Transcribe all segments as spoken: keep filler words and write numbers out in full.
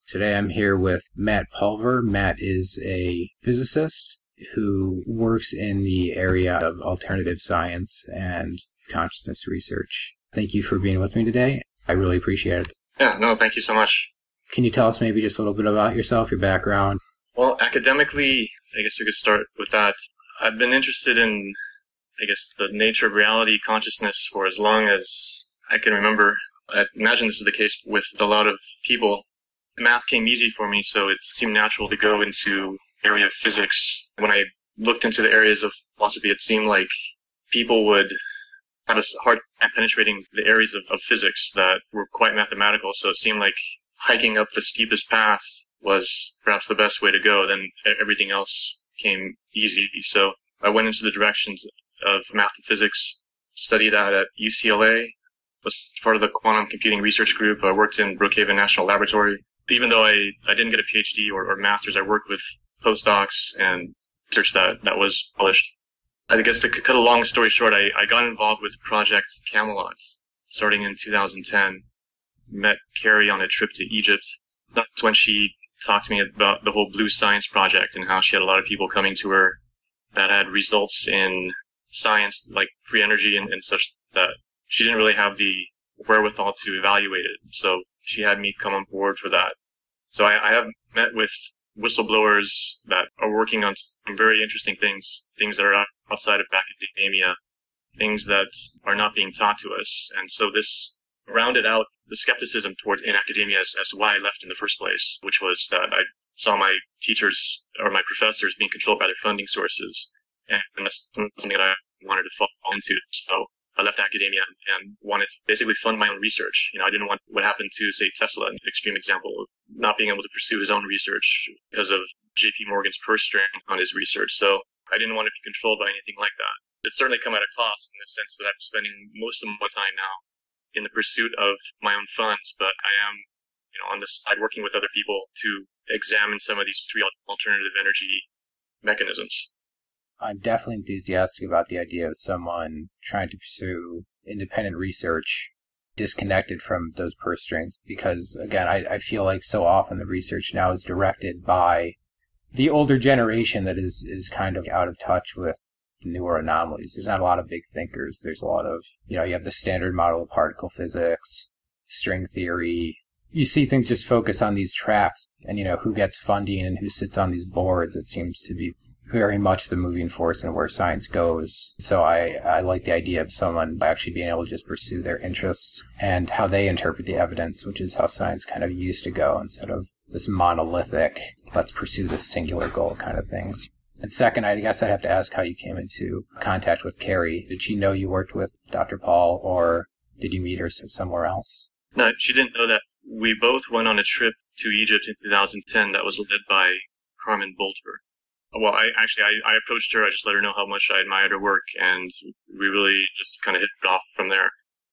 Today I'm here with Matt Pulver. Matt is a physicist who works in the area of alternative science and consciousness research. Thank you for being with me today. I really appreciate it. Yeah, no, thank you so much. Can you tell us maybe just a little bit about yourself, your background? Well, academically, I guess we could start with that. I've been interested in, I guess, the nature of reality, consciousness for as long as I can remember. I imagine this is the case with a lot of people. Math came easy for me, so it seemed natural to go into the area of physics. When I looked into the areas of philosophy, it seemed like people would have a hard time penetrating the areas of, of physics that were quite mathematical, so it seemed like hiking up the steepest path was perhaps the best way to go. Then everything else came easy. So I went into the directions of math and physics, studied that at U C L A, was part of the quantum computing research group. I worked in Brookhaven National Laboratory. Even though I, I didn't get a PhD or, or master's, I worked with postdocs and research that, that was published. I guess to cut a long story short, I, I got involved with Project Camelot starting in two thousand ten. Met Carrie on a trip to Egypt. That's when she talked to me about the whole Blue Science Project and how she had a lot of people coming to her that had results in science like free energy and, and such that she didn't really have the wherewithal to evaluate it. So she had me come on board for that. So I, I have met with whistleblowers that are working on some very interesting things, things that are outside of academia, things that are not being taught to us. And so this rounded out the skepticism towards in academia as, as to why I left in the first place, which was that I saw my teachers or my professors being controlled by their funding sources. And that's something that I wanted to fall into. So I left academia and wanted to basically fund my own research. You know, I didn't want what happened to, say, Tesla, an extreme example of not being able to pursue his own research because of J P Morgan's purse string on his research. So I didn't want to be controlled by anything like that. It's certainly come at a cost in the sense that I'm spending most of my time now in the pursuit of my own funds, but I am, you know, on the side working with other people to examine some of these three alternative energy mechanisms. I'm definitely enthusiastic about the idea of someone trying to pursue independent research disconnected from those purse strings because, again, I, I feel like so often the research now is directed by the older generation that is, is kind of out of touch with newer anomalies. There's not a lot of big thinkers. There's a lot of, you know, you have the standard model of particle physics, string theory. You see things just focus on these tracks and, you know, who gets funding and who sits on these boards. It seems to be very much the moving force in where science goes. So I, I like the idea of someone actually being able to just pursue their interests and how they interpret the evidence, which is how science kind of used to go instead of this monolithic, let's pursue this singular goal kind of things. And second, I guess I'd have to ask how you came into contact with Carrie. Did she know you worked with Doctor Paul, or did you meet her somewhere else? No, she didn't know that. We both went on a trip to Egypt in two thousand ten that was led by Carmen Bolter. Well, I actually, I, I approached her. I just let her know how much I admired her work, and we really just kind of hit it off from there.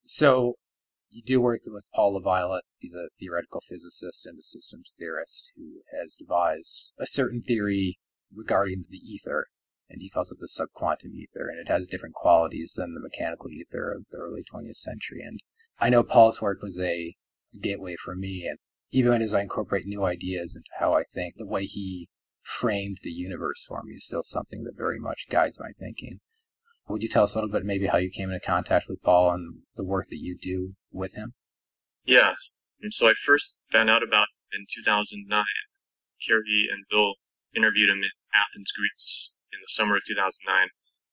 So you do work with Paul LaViolette. He's a theoretical physicist and a systems theorist who has devised a certain theory regarding the ether, and he calls it the subquantum ether, and it has different qualities than the mechanical ether of the early twentieth century. And I know Paul's work was a gateway for me, and even as I incorporate new ideas into how I think, the way he framed the universe for me is still something that very much guides my thinking. Would you tell us a little bit maybe how you came into contact with Paul and the work that you do with him? Yeah. And so I first found out about it in two thousand nine. Carrie and Bill interviewed him in Athens, Greece in the summer of two thousand nine.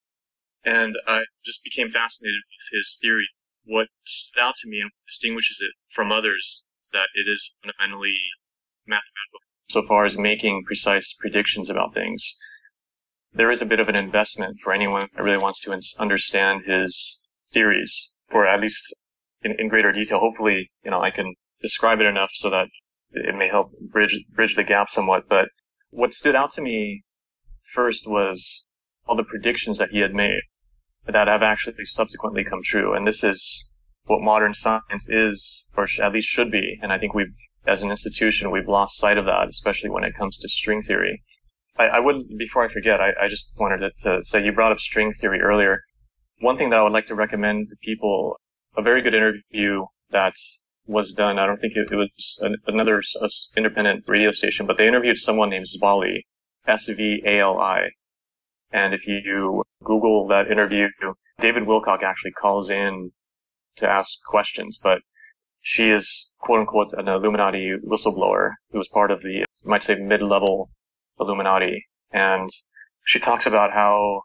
And I just became fascinated with his theory. What stood out to me and what distinguishes it from others is that it is fundamentally mathematical so far as making precise predictions about things. There is a bit of an investment for anyone that really wants to understand his theories, or at least in, in greater detail. Hopefully, you know, I can describe it enough so that it may help bridge bridge the gap somewhat. But what stood out to me first was all the predictions that he had made that have actually subsequently come true. And this is what modern science is, or at least should be. And I think we've, as an institution, we've lost sight of that, especially when it comes to string theory. I, I would, before I forget, I, I just wanted to, to say, you brought up string theory earlier. One thing that I would like to recommend to people, a very good interview that was done. I don't think it, it was an, another uh, independent radio station, but they interviewed someone named Zvali, S V A L I. And if you Google that interview, David Wilcock actually calls in to ask questions, but she is, quote unquote, an Illuminati whistleblower who was part of the, you might say, mid-level Illuminati. And she talks about how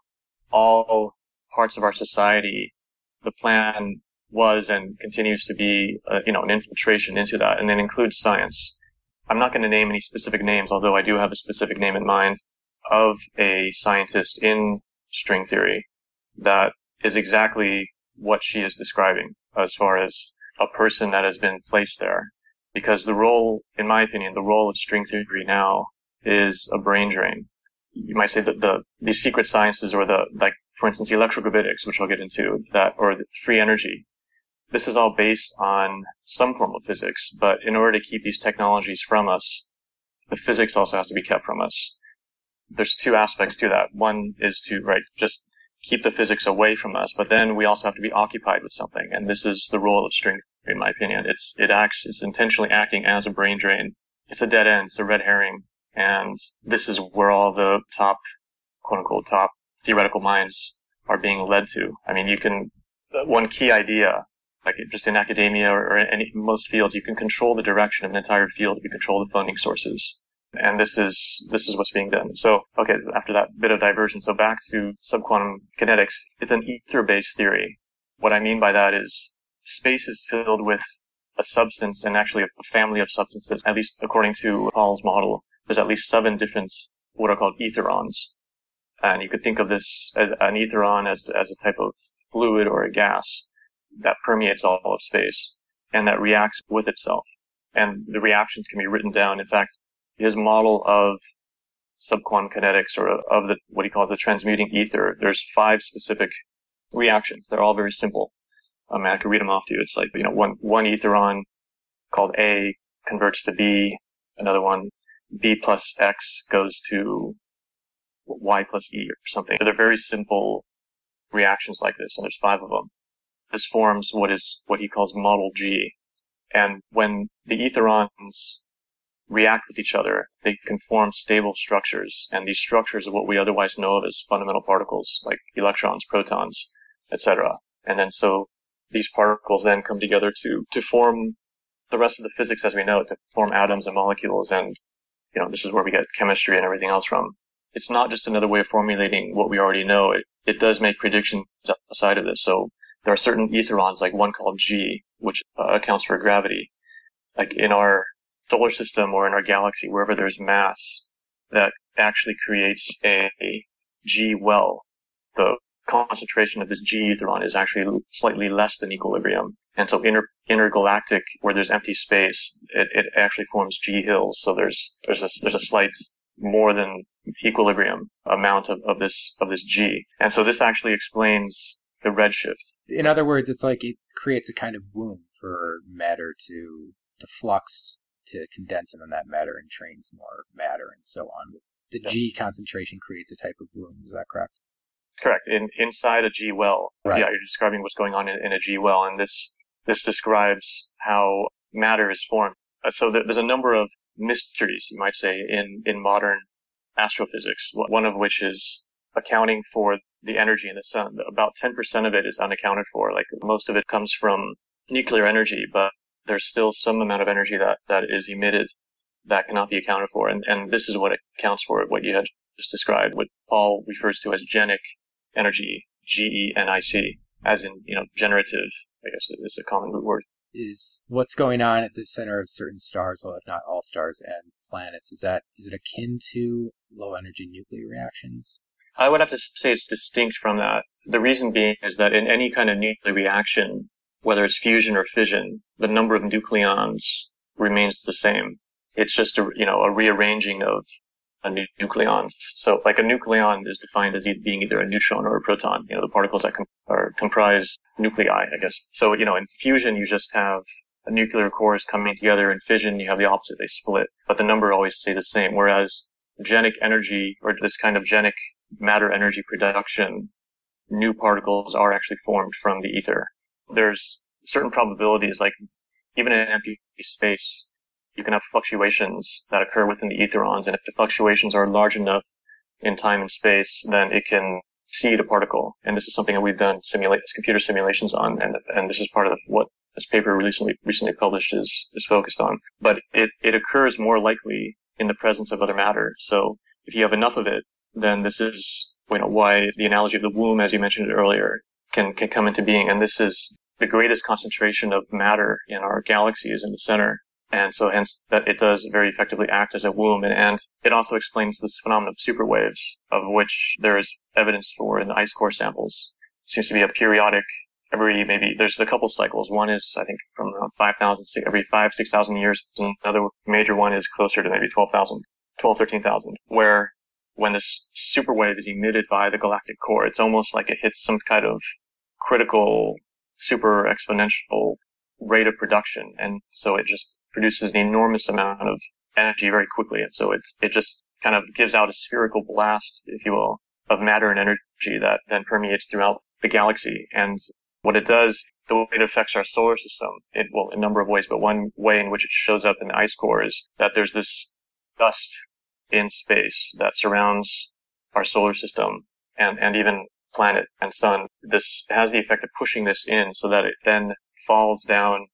all parts of our society, the plan was and continues to be, uh, you know, an infiltration into that, and it includes science. I'm not going to name any specific names, although I do have a specific name in mind of a scientist in string theory that is exactly what she is describing as far as a person that has been placed there. Because the role, in my opinion, the role of string theory now is a brain drain. You might say that the, the secret sciences, or the, like, for instance, electrogravitics, which I'll get into, that, or the free energy. This is all based on some form of physics, but in order to keep these technologies from us, the physics also has to be kept from us. There's two aspects to that. One is to, right, just keep the physics away from us, but then we also have to be occupied with something. And this is the role of string theory, in my opinion. It's, it acts, it's intentionally acting as a brain drain. It's a dead end. It's a red herring. And this is where all the top, quote unquote, top theoretical minds are being led to. I mean, you can, one key idea, like just in academia or, or in most fields, you can control the direction of an entire field if you control the funding sources. And this is, this is what's being done. So, okay, after that bit of diversion, so back to subquantum kinetics. It's an ether-based theory. What I mean by that is space is filled with a substance, and actually a family of substances, at least according to Paul's model. There's at least seven different, what are called etherons. And you could think of this as an etheron as, as a type of fluid or a gas that permeates all of space and that reacts with itself. And the reactions can be written down. In fact, his model of subquantum kinetics, or of the, what he calls the transmuting ether, there's five specific reactions. They're all very simple. I mean, I could read them off to you. It's like, you know, one, one etheron called A converts to B. Another one, B plus X goes to Y plus E or something. They're very simple reactions like this, and there's five of them. This forms what is, what he calls model G. And when the etherons react with each other, they can form stable structures. And these structures are what we otherwise know of as fundamental particles, like electrons, protons, et cetera. And then so these particles then come together to, to form the rest of the physics as we know it, to form atoms and molecules. And, you know, this is where we get chemistry and everything else from. It's not just another way of formulating what we already know. It, it does make predictions outside of this. So there are certain etherons, like one called G, which uh, accounts for gravity. Like in our solar system or in our galaxy, wherever there's mass, that actually creates a, a G well. The concentration of this G etheron is actually slightly less than equilibrium. And so inter, intergalactic, where there's empty space, it, it actually forms G hills. So there's, there's a, there's a slight more than equilibrium amount of, of this, of this G. And so this actually explains the redshift. In other words, it's like it creates a kind of womb for matter to, to flux, to condense, and then that matter entrains more matter and so on. The Yeah. G concentration creates a type of womb. Is that correct? Correct. In, inside a G well. Right. Yeah, you're describing what's going on in, in a G well, and this, this describes how matter is formed. Uh, so there, there's a number of mysteries, you might say, in, in modern astrophysics, one of which is accounting for the energy in the sun. About ten percent of it is unaccounted for. Like, most of it comes from nuclear energy, but there's still some amount of energy that, that is emitted that cannot be accounted for. And, and this is what accounts for it, what you had just described, what Paul refers to as genic energy, G E N I C, as in, you know, generative, I guess is a common root word. Is what's going on at the center of certain stars, well, if not all stars and planets, is that, is it akin to low energy nuclear reactions? I would have to say it's distinct from that. The reason being is that in any kind of nuclear reaction, whether it's fusion or fission, the number of nucleons remains the same. It's just a, you know, a rearranging of a nu- nucleons. So like a nucleon is defined as being either a neutron or a proton, you know, the particles that com- are comprise nuclei, I guess. So, you know, in fusion, you just have a nuclear cores coming together. In fission, you have the opposite. They split, but the number always stay the same. Whereas genic energy, or this kind of genic matter energy production, new particles are actually formed from the ether. There's certain probabilities, like even in an empty space, you can have fluctuations that occur within the etherons. And if the fluctuations are large enough in time and space, then it can seed a particle. And this is something that we've done simulate computer simulations on. And, and this is part of what this paper recently, recently published is, is focused on. But it, it occurs more likely in the presence of other matter. So if you have enough of it, then this is, you know, why the analogy of the womb, as you mentioned it earlier, can, can come into being. And this is the greatest concentration of matter in our galaxy is in the center. And so hence that it does very effectively act as a womb. And, and it also explains this phenomenon of superwaves, of which there is evidence for in the ice core samples. It seems to be a periodic, every maybe, there's a couple cycles. One is, I think, from around five thousand, every five, six thousand years. And another major one is closer to maybe twelve thousand, twelve, thirteen thousand, where when this superwave is emitted by the galactic core, it's almost like it hits some kind of critical super exponential rate of production. And so it just produces an enormous amount of energy very quickly. And so it's, it just kind of gives out a spherical blast, if you will, of matter and energy that then permeates throughout the galaxy. And what it does, the way it affects our solar system, it will in a number of ways, but one way in which it shows up in the ice core is that there's this dust in space that surrounds our solar system and, and even planet and sun. This has the effect of pushing this in so that it then falls down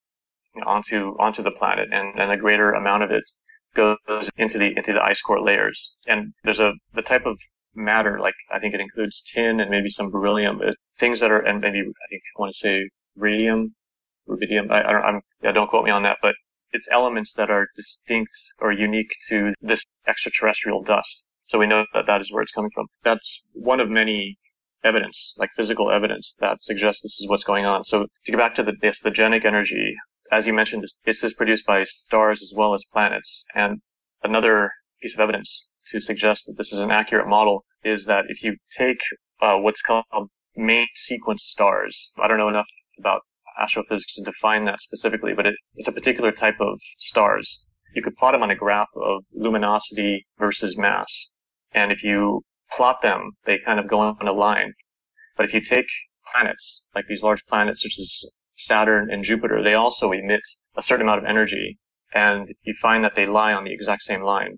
onto onto the planet, and, and a greater amount of it goes into the into the ice core layers. And there's a the type of matter, like I think it includes tin and maybe some beryllium, it, things that are, and maybe I think I want to say radium, rubidium. I, I don't I'm, yeah, don't quote me on that, but it's elements that are distinct or unique to this extraterrestrial dust. So we know that that is where it's coming from. That's one of many evidence, like physical evidence, that suggests this is what's going on. So to get back to the, this, the genic energy, as you mentioned, this, this is produced by stars as well as planets. And another piece of evidence to suggest that this is an accurate model is that if you take uh, what's called main sequence stars, I don't know enough about astrophysics to define that specifically, but it, it's a particular type of stars. You could plot them on a graph of luminosity versus mass. And if you plot them, they kind of go on a line. But if you take planets, like these large planets such as Saturn and Jupiter, they also emit a certain amount of energy, and you find that they lie on the exact same line.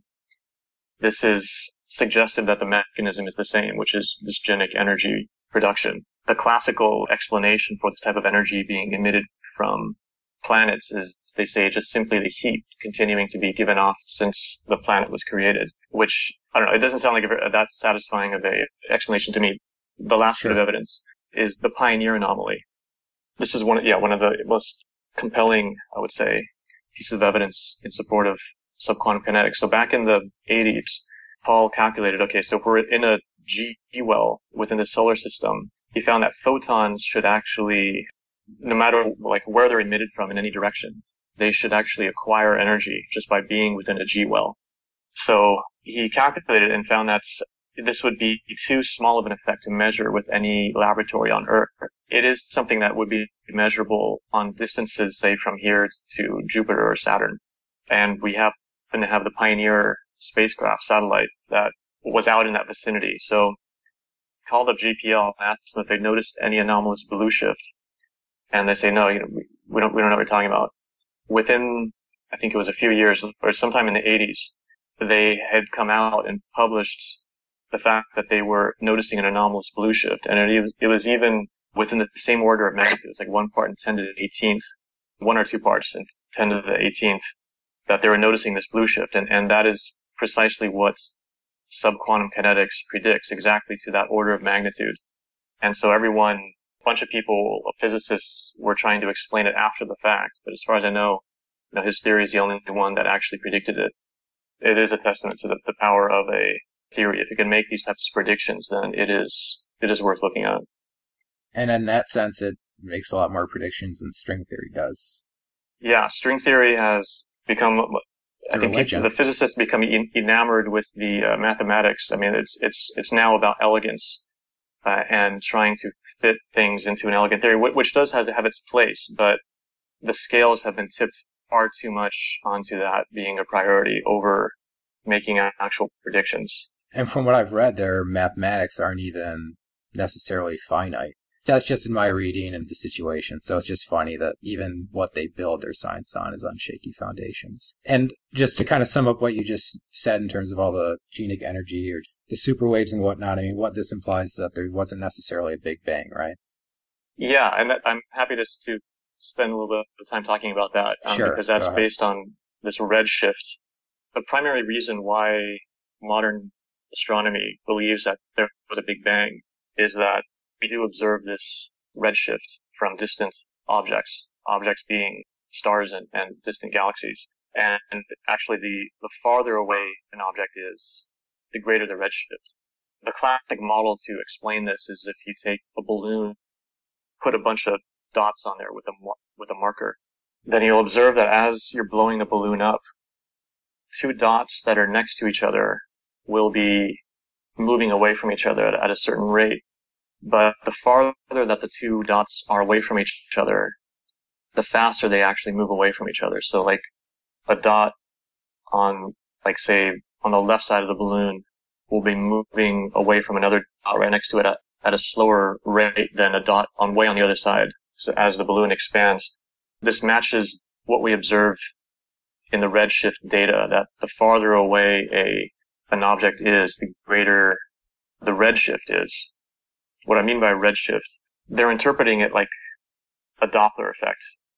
This is suggestive that the mechanism is the same, which is this genic energy production. The classical explanation for this type of energy being emitted from planets is, they say, just simply the heat continuing to be given off since the planet was created, which, I don't know, it doesn't sound like a, that satisfying of a explanation to me. The last Sure. bit of evidence is the Pioneer anomaly. This is one, yeah, one of the most compelling, I would say, pieces of evidence in support of subquantum kinetics. So back in the eighties, Paul calculated, okay, so if we're in a G well within the solar system, he found that photons should actually, no matter like where they're emitted from in any direction, they should actually acquire energy just by being within a G well. So he calculated and found that this would be too small of an effect to measure with any laboratory on Earth. It is something that would be measurable on distances, say, from here to Jupiter or Saturn. And we happen to have the Pioneer spacecraft satellite that was out in that vicinity. So called up J P L and asked them if they noticed any anomalous blue shift. And they say, no, you know, we, we don't, we don't know what you're talking about. Within, I think it was a few years or sometime in the eighties, they had come out and published the fact that they were noticing an anomalous blue shift. And it, it was even within the same order of magnitude. It's like one part in ten to the eighteenth, one or two parts in ten to the eighteenth, that they were noticing this blue shift. And, and that is precisely what subquantum kinetics predicts, exactly to that order of magnitude. And so everyone, a bunch of people, physicists, were trying to explain it after the fact. But as far as I know, you know, his theory is the only one that actually predicted it. It is a testament to the, the power of a theory. If you can make these types of predictions, then it is it is worth looking at. And in that sense, it makes a lot more predictions than string theory does. Yeah, string theory has become, I think religion. the physicists become en- enamored with the uh, mathematics. I mean, it's it's it's now about elegance uh, and trying to fit things into an elegant theory, which does has have its place, but the scales have been tipped far too much onto that being a priority over making actual predictions. And from what I've read, their mathematics aren't even necessarily finite. That's just in my reading of the situation. So it's just funny that even what they build their science on is on shaky foundations. And just to kind of sum up what you just said in terms of all the genic energy or the super waves and whatnot, I mean, what this implies is that there wasn't necessarily a Big Bang, right? Yeah, and I'm happy to, to spend a little bit of time talking about that, um, Sure, because that's based on this redshift. The primary reason why modern astronomy believes that there was a Big Bang is that we do observe this redshift from distant objects, objects being stars and, and distant galaxies. And actually, the, the farther away an object is, the greater the redshift. The classic model to explain this is if you take a balloon, put a bunch of dots on there with a, with a marker, then you'll observe that as you're blowing the balloon up, two dots that are next to each other will be moving away from each other at, at a certain rate. But the farther that the two dots are away from each other, the faster they actually move away from each other. So like a dot on, like say, on the left side of the balloon will be moving away from another dot right next to it at, at a slower rate than a dot on way on the other side. So as the balloon expands, this matches what we observe in the redshift data, that the farther away a an object is, the greater the redshift is. What I mean by redshift, they're interpreting it like a Doppler effect.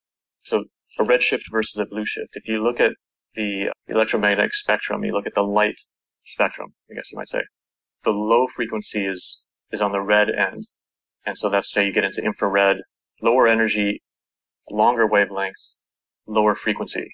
So a redshift versus a blue shift. If you look at the electromagnetic spectrum, you look at the light spectrum, I guess you might say, the low frequency is, is on the red end. And so that's, say you get into infrared, lower energy, longer wavelength, lower frequency.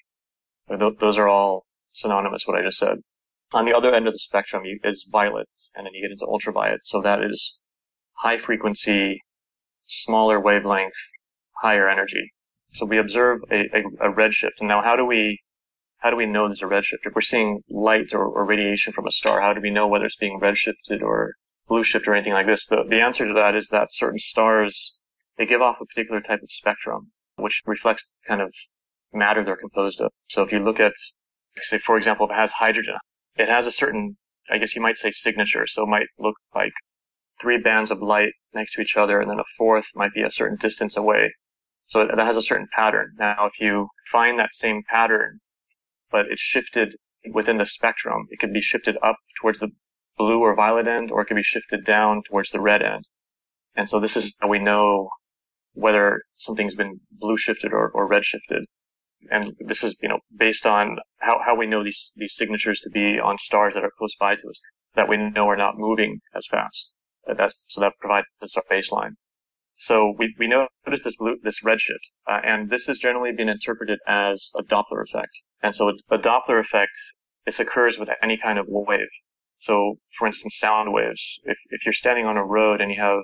Those are all synonymous, what I just said. On the other end of the spectrum is violet, and then you get into ultraviolet. So that is high frequency, smaller wavelength, higher energy. So we observe a, a, a redshift. And now how do we, how do we know there's a redshift? If we're seeing light or, or radiation from a star, how do we know whether it's being redshifted or blue shift or anything like this? The, the answer to that is that certain stars, they give off a particular type of spectrum, which reflects kind of matter they're composed of. So if you look at, say, for example, if it has hydrogen, it has a certain, I guess you might say, signature. So it might look like three bands of light next to each other, and then a fourth might be a certain distance away. So that has a certain pattern. Now, if you find that same pattern, but it's shifted within the spectrum, it could be shifted up towards the blue or violet end, or it could be shifted down towards the red end. And so this is how we know whether something's been blue shifted or, or red shifted. And this is, you know, based on how, how we know these, these signatures to be on stars that are close by to us, that we know are not moving as fast. That's, so that provides us our baseline. So we, we notice this blue, this redshift, uh, and this has generally been interpreted as a Doppler effect. And so a, a Doppler effect, this occurs with any kind of wave. So, for instance, sound waves. If, if you're standing on a road and you have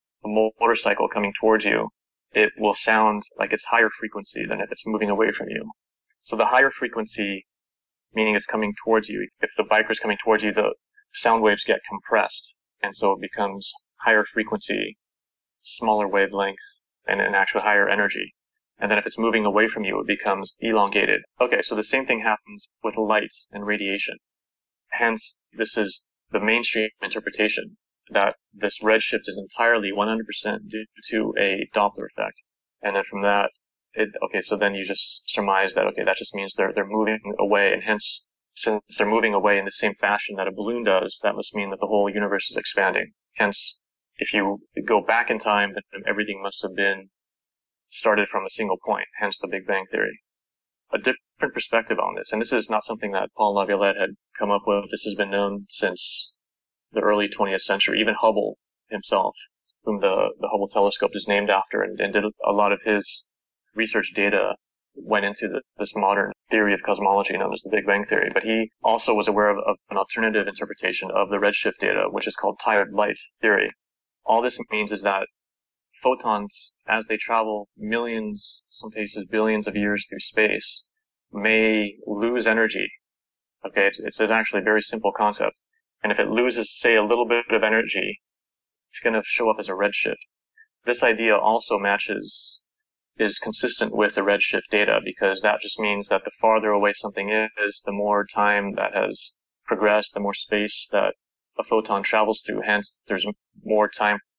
a motorcycle coming towards you, it will sound like it's higher frequency than if it's moving away from you. So the higher frequency, meaning it's coming towards you, if the biker's coming towards you, the sound waves get compressed. And so it becomes higher frequency, smaller wavelength, and an actual higher energy. And then if it's moving away from you, it becomes elongated. Okay, so the same thing happens with light and radiation. Hence, this is the mainstream interpretation, that this redshift is entirely one hundred percent due to a Doppler effect. And then from that, it, okay, so then you just surmise that, okay, that just means they're, they're moving away, and hence, since they're moving away in the same fashion that a balloon does, that must mean that the whole universe is expanding. Hence, if you go back in time, then everything must have been started from a single point, hence the Big Bang Theory. A different perspective on this, and this is not something that Paul Laviolette had come up with. This has been known since the early twentieth century. Even Hubble himself, whom the, the Hubble telescope is named after, and, and did a lot of his research data went into the, this modern theory of cosmology known as the Big Bang Theory. But he also was aware of, of an alternative interpretation of the redshift data, which is called tired light theory. All this means is that photons, as they travel millions, some cases billions of years through space, may lose energy. Okay, it's, it's actually a very simple concept. And if it loses, say, a little bit of energy, it's going to show up as a redshift. This idea also matches, is consistent with the redshift data, because that just means that the farther away something is, the more time that has progressed, the more space that a photon travels through. Hence, there's more time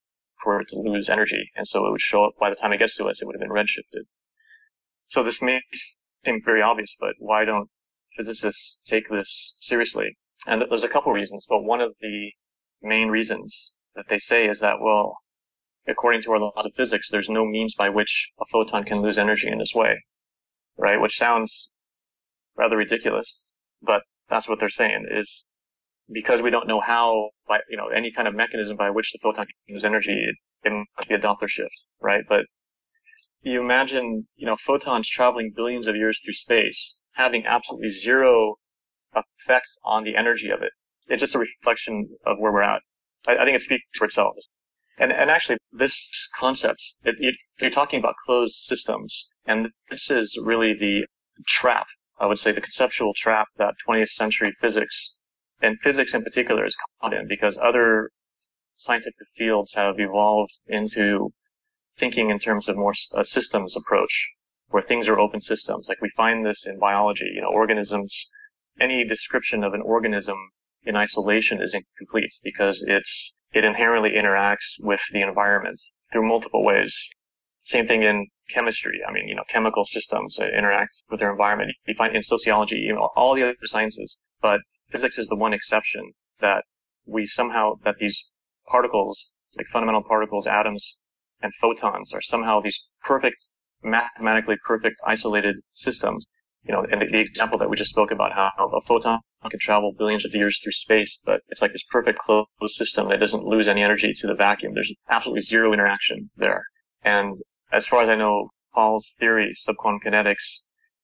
for it to lose energy. And so it would show up by the time it gets to us, it would have been redshifted. So this may seem very obvious, but why don't physicists take this seriously? And there's a couple of reasons, but one of the main reasons that they say is that, well, according to our laws of physics, there's no means by which a photon can lose energy in this way, right? Which sounds rather ridiculous, but that's what they're saying is because we don't know how, by, you know, any kind of mechanism by which the photon can lose energy, it, it must be a Doppler shift, right? But you imagine, you know, photons traveling billions of years through space, having absolutely zero effect on the energy of it. It's just a reflection of where we're at. I, I think it speaks for itself. And, and actually, this concept, it, it, you're talking about closed systems, and this is really the trap, I would say, the conceptual trap that twentieth century physics, and physics in particular, is caught in, because other scientific fields have evolved into thinking in terms of more a systems approach, where things are open systems. Like we find this in biology, you know, organisms, any description of an organism in isolation is incomplete because it's, it inherently interacts with the environment through multiple ways. Same thing in chemistry. I mean, you know, chemical systems interact with their environment. You find in sociology, you know, all the other sciences, but physics is the one exception that we somehow, that these particles, like fundamental particles, atoms, and photons are somehow these perfect, mathematically perfect isolated systems. You know, and the, the example that we just spoke about, how a photon can travel billions of years through space, but it's like this perfect closed system that doesn't lose any energy to the vacuum. There's absolutely zero interaction there. And as far as I know, Paul's theory, subquantum kinetics,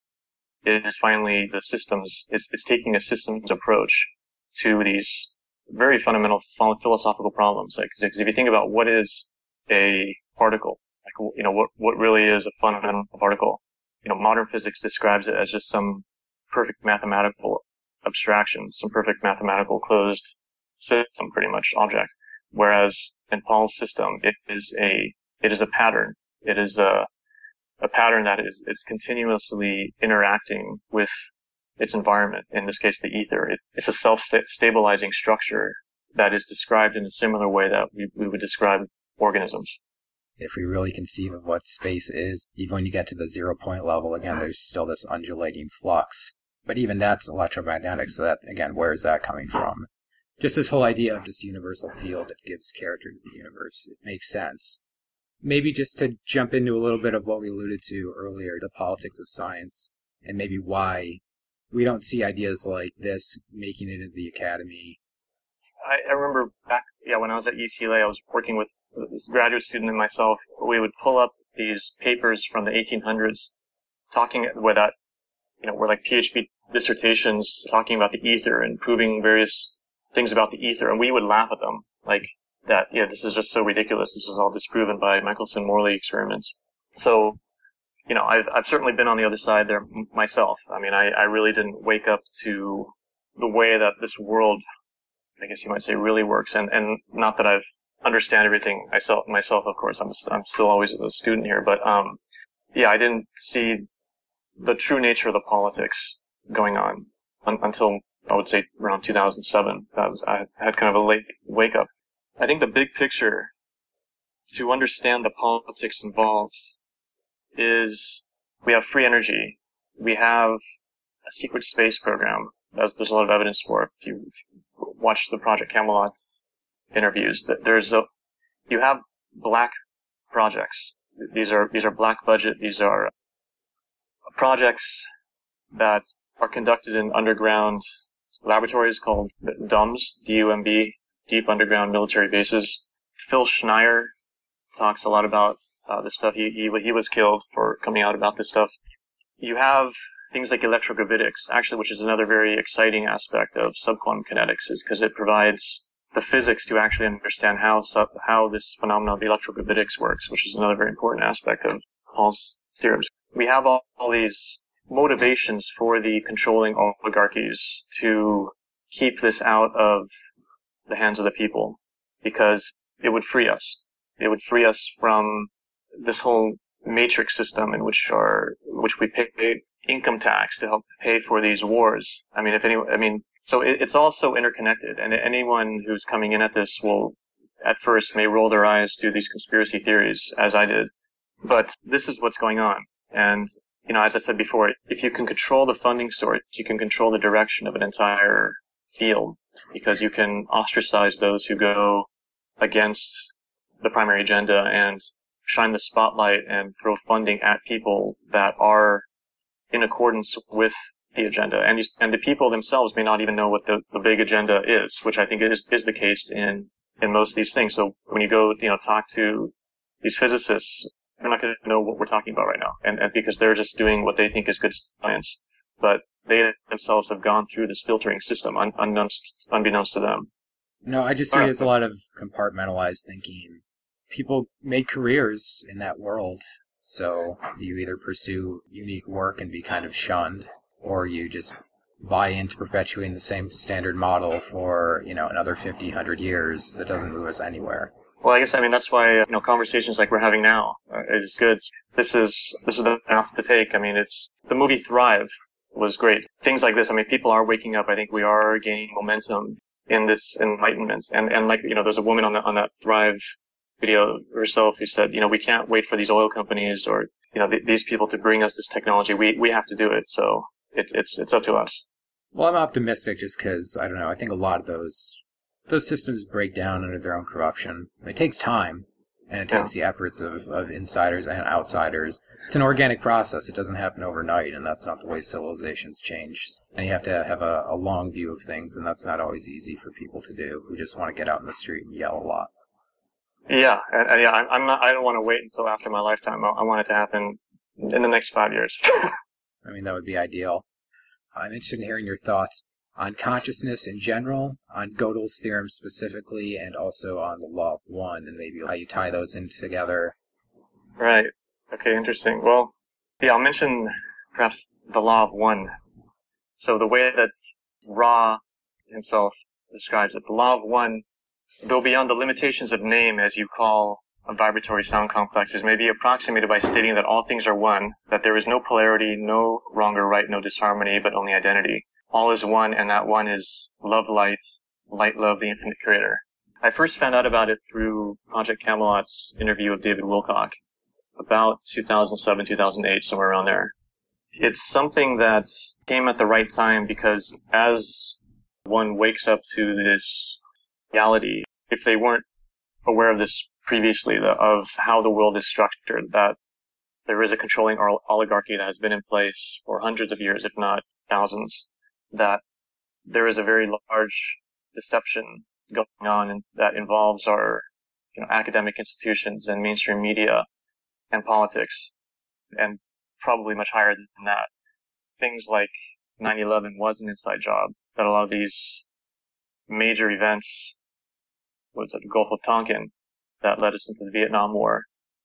is finally the systems, it's, it's taking a systems approach to these very fundamental philosophical problems. Like, because if you think about what is a particle, like, you know, what, what really is a fundamental particle? You know, modern physics describes it as just some perfect mathematical abstraction, some perfect mathematical closed system, pretty much object. Whereas in Paul's system, it is a, it is a pattern. It is a, a pattern that is, is continuously interacting with its environment. In this case, the ether. It, it's a self-stabilizing structure that is described in a similar way that we, we would describe organisms. If we really conceive of what space is, even when you get to the zero point level, again, there's still this undulating flux. But even that's electromagnetic, so that, again, where is that coming from? Just this whole idea of this universal field that gives character to the universe, it makes sense. Maybe just to jump into a little bit of what we alluded to earlier, the politics of science, and maybe why we don't see ideas like this making it into the academy. I, I remember back, yeah, when I was at U C L A, I was working with this graduate student and myself. We would pull up these papers from the eighteen hundreds, talking with that, you know, were like PhD dissertations talking about the ether and proving various things about the ether, and we would laugh at them, like that. Yeah, this is just so ridiculous. This is all disproven by Michelson-Morley experiments. So, you know, I've I've certainly been on the other side there myself. I mean, I I really didn't wake up to the way that this world, I guess you might say, really works, and and not that I've understand everything myself, myself, of course. I'm, I'm still always a student here, but, um, yeah, I didn't see the true nature of the politics going on un- until, I would say, around two thousand seven. That was, I had kind of a late wake up. I think the big picture to understand the politics involved is we have free energy. We have a secret space program. There's, there's a lot of evidence for it. If you watch the Project Camelot interviews, that there's a, you have black projects. These are, these are black budget. These are projects that are conducted in underground laboratories called D U M B, D U M B, Deep Underground Military Bases. Phil Schneier talks a lot about uh, this stuff. He, he, he was killed for coming out about this stuff. You have things like electrogravitics, actually, which is another very exciting aspect of subquantum kinetics, is because it provides the physics to actually understand how sub, how this phenomenon of electrogravitics works, which is another very important aspect of Paul's theorems. We have all, all these motivations for the controlling oligarchies to keep this out of the hands of the people, because it would free us. It would free us from this whole matrix system in which are which we pay income tax to help pay for these wars. I mean, if any, I mean. So it, it's all so interconnected, and anyone who's coming in at this will at first may roll their eyes to these conspiracy theories, as I did. But this is what's going on. And, you know, as I said before, if you can control the funding source, you can control the direction of an entire field, because you can ostracize those who go against the primary agenda and shine the spotlight and throw funding at people that are in accordance with the agenda. And these, and the people themselves may not even know what the, the big agenda is, which I think is, is the case in, in most of these things. So when you go, you know, talk to these physicists, they're not going to know what we're talking about right now. And, and because they're just doing what they think is good science. But they themselves have gone through this filtering system un, unbeknownst, unbeknownst to them. No, I just see it as a lot of compartmentalized thinking. People make careers in that world, so you either pursue unique work and be kind of shunned, or you just buy into perpetuating the same standard model for, you know, another fifty, one hundred years that doesn't move us anywhere. Well, I guess, I mean, that's why, you know, conversations like we're having now uh, is good. This is, this is the path to take. I mean, it's, the movie Thrive was great. Things like this, I mean, people are waking up. I think we are gaining momentum in this enlightenment. And, and like, you know, there's a woman on the, on that Thrive video herself who said, you know, we can't wait for these oil companies or, you know, th- these people to bring us this technology. We, we have to do it. So it, it's, it's up to us. Well, I'm optimistic just because, I don't know, I think a lot of those, those systems break down under their own corruption. It takes time, and it takes yeah. the efforts of, of insiders and outsiders. It's an organic process. It doesn't happen overnight, and that's not the way civilizations change. And you have to have a, a long view of things, and that's not always easy for people to do who just want to get out in the street and yell a lot. Yeah, and, and yeah, I'm not. I don't want to wait until after my lifetime. I, I want it to happen in the next five years. I mean, that would be ideal. I'm interested in hearing your thoughts on consciousness in general, on Gödel's theorem specifically, and also on the law of one, and maybe how you tie those in together. Right. Okay, interesting. Well, yeah, I'll mention perhaps the law of one. So the way that Ra himself describes it, the law of one, though beyond the limitations of name, as you call a vibratory sound complexes, may be approximated by stating that all things are one, that there is no polarity, no wrong or right, no disharmony, but only identity. All is one, and that one is love light, light love, the infinite creator. I first found out about it through Project Camelot's interview with David Wilcock, about two thousand seven, two thousand eight, somewhere around there. It's something that came at the right time because as one wakes up to this reality, if they weren't aware of this previously, the, of how the world is structured, that there is a controlling oligarchy that has been in place for hundreds of years, if not thousands, that there is a very large deception going on and that involves our, you know, academic institutions and mainstream media and politics, and probably much higher than that. Things like nine eleven was an inside job, that a lot of these major events was at the Gulf of Tonkin that led us into the Vietnam War.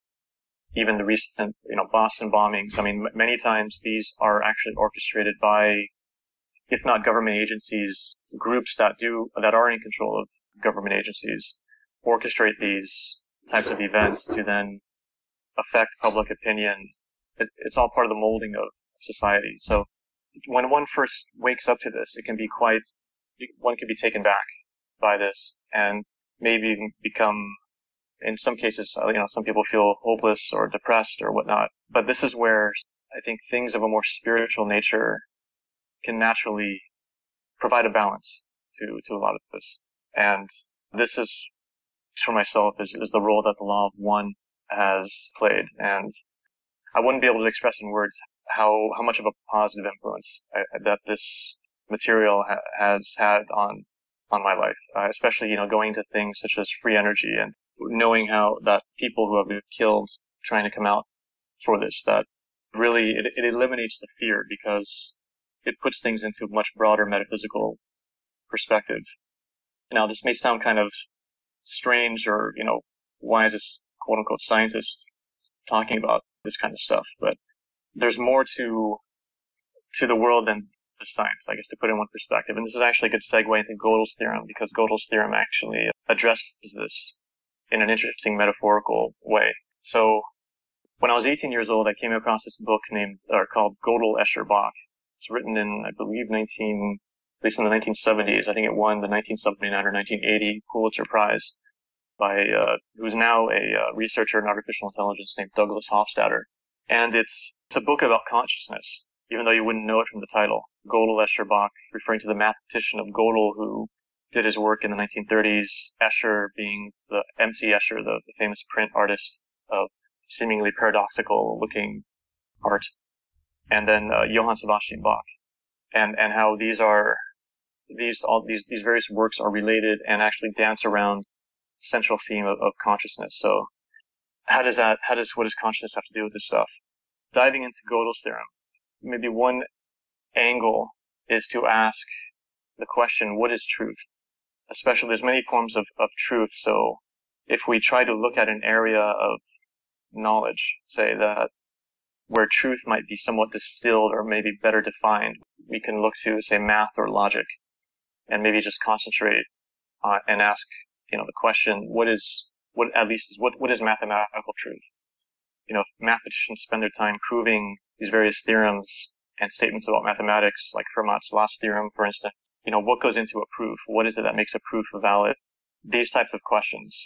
Even the recent, you know, Boston bombings. I mean, m- many times these are actually orchestrated by, if not government agencies, groups that do, that are in control of government agencies, orchestrate these types of events to then affect public opinion. It, it's all part of the molding of society. So when one first wakes up to this, it can be quite, one can be taken back by this and maybe even become, in some cases, you know, some people feel hopeless or depressed or whatnot. But this is where I think things of a more spiritual nature can naturally provide a balance to, to a lot of this. And this is, for myself, is, is the role that the law of one has played. And I wouldn't be able to express in words how, how much of a positive influence I, that this material ha- has had on, on my life, uh, especially, you know, going to things such as free energy and knowing how that people who have been killed trying to come out for this, that really it, it eliminates the fear because it puts things into a much broader metaphysical perspective. Now, this may sound kind of strange or, you know, why is this quote unquote scientist talking about this kind of stuff? But there's more to, to the world than just science, I guess, to put it in one perspective. And this is actually a good segue into Gödel's theorem because Gödel's theorem actually addresses this in an interesting metaphorical way. So when I was eighteen years old, I came across this book named, or called Gödel, Escher, Bach. It's written in, I believe, nineteen, at least in the nineteen seventies. I think it won the nineteen seventy-nine or nineteen eighty Pulitzer Prize. by uh, who's now a uh, researcher in artificial intelligence named Douglas Hofstadter. And it's, it's a book about consciousness, even though you wouldn't know it from the title. Gödel, Escher, Bach, referring to the mathematician of Gödel, who did his work in the nineteen thirties. Escher being the M C Escher, the, the famous print artist of seemingly paradoxical-looking art. And then uh, Johann Sebastian Bach. And, and how these are, these, all these, these various works are related and actually dance around the central theme of, of consciousness. So how does that, how does, what does consciousness have to do with this stuff? Diving into Gödel's theorem, maybe one angle is to ask the question, what is truth? Especially, there's many forms of, of truth. So if we try to look at an area of knowledge, say that where truth might be somewhat distilled or maybe better defined, we can look to, say, math or logic, and maybe just concentrate uh, and ask, you know, the question, what is, what at least is, what, what is mathematical truth? You know, if mathematicians spend their time proving these various theorems and statements about mathematics, like Fermat's last theorem, for instance, you know, what goes into a proof? What is it that makes a proof valid? These types of questions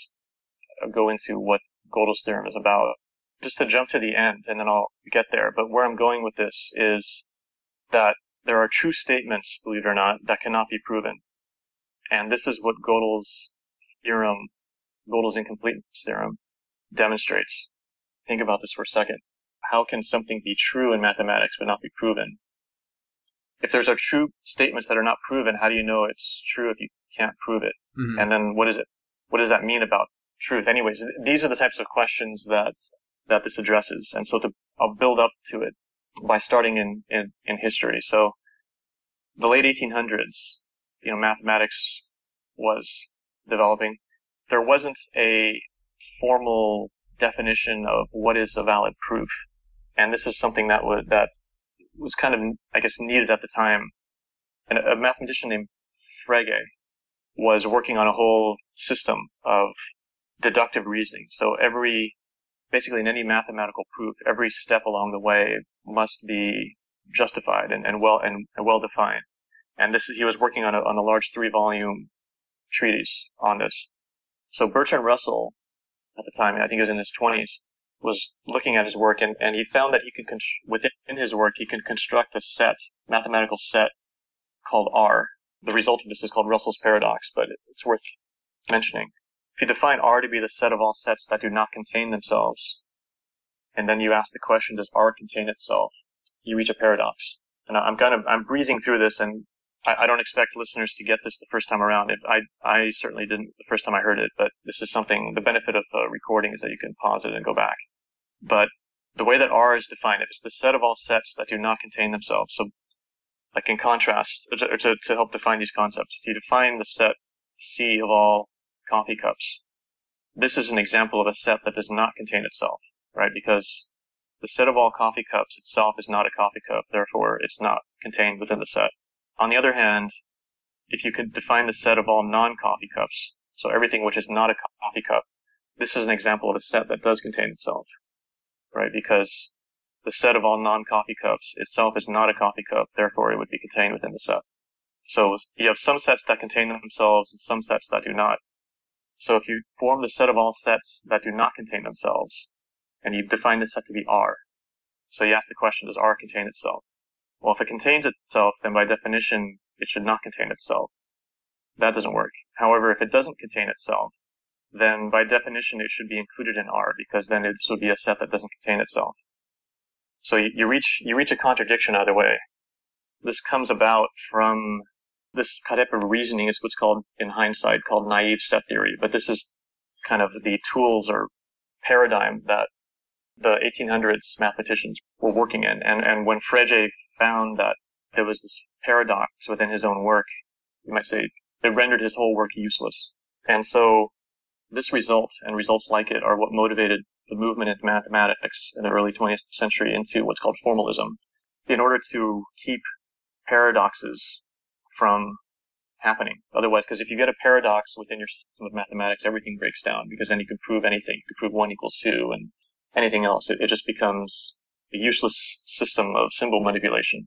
go into what Gödel's theorem is about. Just to jump to the end, and then I'll get there, but where I'm going with this is that there are true statements, believe it or not, that cannot be proven. And this is what Gödel's theorem, Gödel's incompleteness theorem, demonstrates. Think about this for a second. How can something be true in mathematics but not be proven? If there's are true statements that are not proven, how do you know it's true if you can't prove it? Mm-hmm. And then what is it? What does that mean about truth? Anyways, these are the types of questions that that this addresses. And so to, I'll build up to it by starting in, in, in history. So the late eighteen hundreds, you know, mathematics was developing. There wasn't a formal definition of what is a valid proof. And this is something that was, that was kind of, I guess, needed at the time. And a mathematician named Frege was working on a whole system of deductive reasoning. So every, basically in any mathematical proof, every step along the way must be justified and, and well, and, and well defined. And this is, he was working on a, on a large three volume treatise on this. So Bertrand Russell, at the time, I think he was in his twenties, was looking at his work, and, and he found that he could, con- within his work, he could construct a set, mathematical set called R. The result of this is called Russell's paradox, but it's worth mentioning. If you define R to be the set of all sets that do not contain themselves, and then you ask the question, does R contain itself? You reach a paradox. And I'm kind of, I'm breezing through this, and I, I don't expect listeners to get this the first time around. If I, I certainly didn't the first time I heard it, but this is something, the benefit of uh, recording is that you can pause it and go back. But the way that R is defined, if it's the set of all sets that do not contain themselves, so like in contrast, or to, or to, to help define these concepts, if you define the set C of all coffee cups, this is an example of a set that does not contain itself, right? Because the set of all coffee cups itself is not a coffee cup, therefore it's not contained within the set. On the other hand, if you could define the set of all non-coffee cups, so everything which is not a coffee cup, this is an example of a set that does contain itself, right? Because the set of all non-coffee cups itself is not a coffee cup, therefore it would be contained within the set. So you have some sets that contain themselves and some sets that do not. So if you form the set of all sets that do not contain themselves, and you define this set to be R, so you ask the question, does R contain itself? Well, if it contains itself, then by definition, it should not contain itself. That doesn't work. However, if it doesn't contain itself, then by definition, it should be included in R, because then this would be a set that doesn't contain itself. So you, you reach, you reach a contradiction either way. This comes about from this type of reasoning is what's called, in hindsight, called naive set theory. But this is kind of the tools or paradigm that the eighteen hundreds mathematicians were working in. And, and when Frege found that there was this paradox within his own work, you might say, it rendered his whole work useless. And so this result and results like it are what motivated the movement into mathematics in the early twentieth century into what's called formalism, in order to keep paradoxes from happening. Otherwise, because if you get a paradox within your system of mathematics, everything breaks down, because then you can prove anything. You can prove one equals two and anything else. It, it just becomes a useless system of symbol manipulation.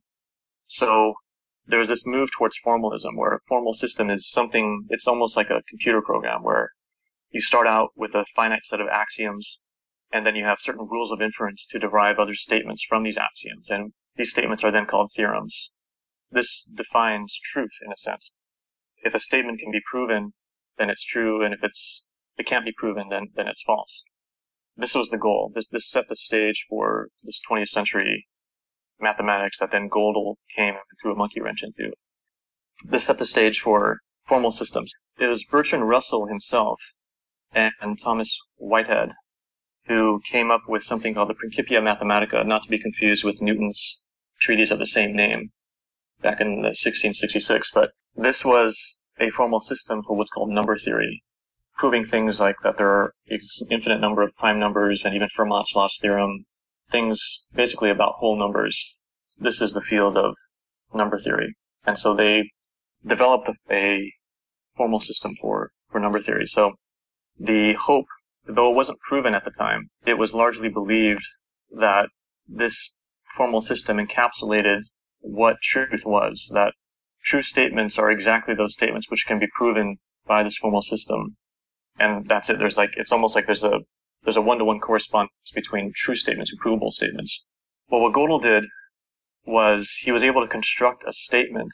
So there was this move towards formalism, where a formal system is something, it's almost like a computer program where you start out with a finite set of axioms, and then you have certain rules of inference to derive other statements from these axioms. And these statements are then called theorems. This defines truth in a sense. If a statement can be proven, then it's true, and if it's it can't be proven, then then it's false. This was the goal. This this set the stage for this twentieth century mathematics that then Gödel came and threw a monkey wrench into. This set the stage for formal systems. It was Bertrand Russell himself and, and Thomas Whitehead who came up with something called the Principia Mathematica, not to be confused with Newton's treatise of the same name back in sixteen sixty-six. But this was a formal system for what's called number theory, proving things like that there are an infinite number of prime numbers and even Fermat's loss theorem, things basically about whole numbers. This is the field of number theory. And so they developed a formal system for, for number theory. So the hope, though it wasn't proven at the time, it was largely believed that this formal system encapsulated what truth was, that true statements are exactly those statements which can be proven by this formal system. And that's it. There's like, it's almost like there's a, there's a one-to-one correspondence between true statements and provable statements. Well, what Gödel did was he was able to construct a statement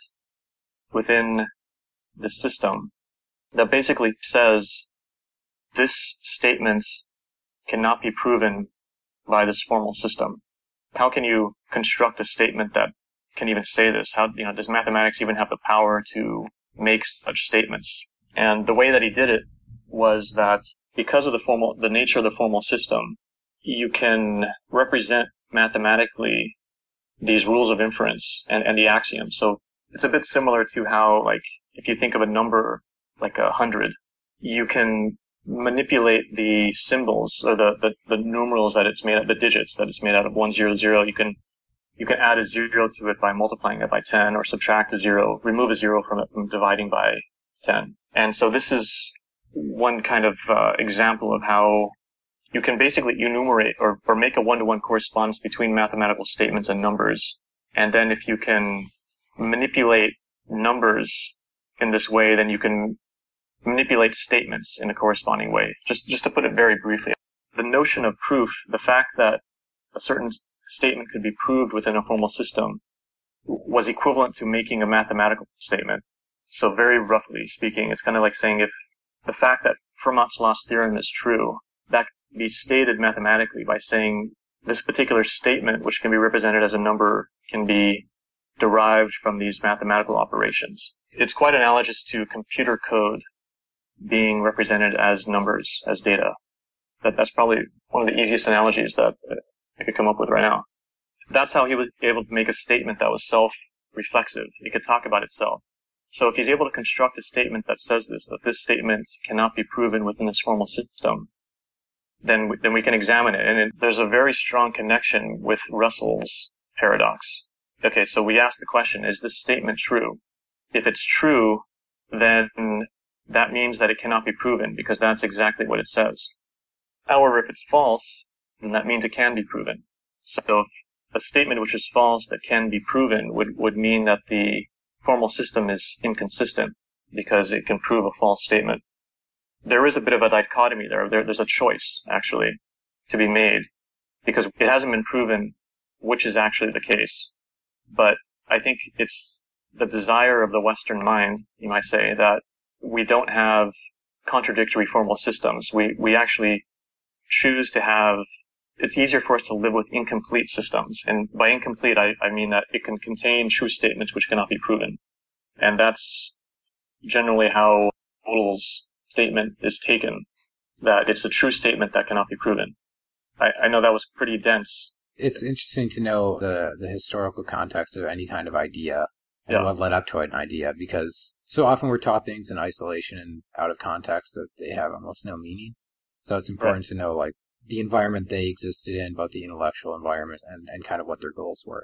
within the system that basically says this statement cannot be proven by this formal system. How can you construct a statement that can even say this? How, you know, does mathematics even have the power to make such statements? And the way that he did it was that because of the formal, the nature of the formal system, you can represent mathematically these rules of inference and, and the axioms. So it's a bit similar to how, like, if you think of a number like a hundred, you can manipulate the symbols or the, the, the numerals that it's made of, the digits that it's made out of, one, zero, zero. You can, you can add a zero to it by multiplying it by ten, or subtract a zero, remove a zero from it from dividing by ten. And so this is one kind of uh, example of how you can basically enumerate or, or make a one-to-one correspondence between mathematical statements and numbers. And then if you can manipulate numbers in this way, then you can manipulate statements in a corresponding way. Just, just to put it very briefly, the notion of proof, the fact that a certain statement could be proved within a formal system, was equivalent to making a mathematical statement. So very roughly speaking, it's kind of like saying if the fact that Fermat's loss theorem is true, that can be stated mathematically by saying this particular statement, which can be represented as a number, can be derived from these mathematical operations. It's quite analogous to computer code being represented as numbers, as data. That, that's probably one of the easiest analogies that I could come up with right now. That's how he was able to make a statement that was self-reflexive. It could talk about itself. So if he's able to construct a statement that says this, that this statement cannot be proven within this formal system, then we, then we can examine it. And it, there's a very strong connection with Russell's paradox. Okay, so we ask the question, is this statement true? If it's true, then that means that it cannot be proven, because that's exactly what it says. However, if it's false, then that means it can be proven. So if a statement which is false that can be proven would, would mean that the formal system is inconsistent, because it can prove a false statement. There is a bit of a dichotomy there. there. There's a choice, actually, to be made, because it hasn't been proven which is actually the case. But I think it's the desire of the Western mind, you might say, that we don't have contradictory formal systems. We, we actually choose to have, it's easier for us to live with incomplete systems. And by incomplete, I, I mean that it can contain true statements which cannot be proven. And that's generally how Gödel's statement is taken, that it's a true statement that cannot be proven. I, I know that was pretty dense. It's interesting to know the, the historical context of any kind of idea and Yeah. what led up to an idea, because so often we're taught things in isolation and out of context that they have almost no meaning. So it's important Right. to know, like, the environment they existed in, both the intellectual environment and, and kind of what their goals were.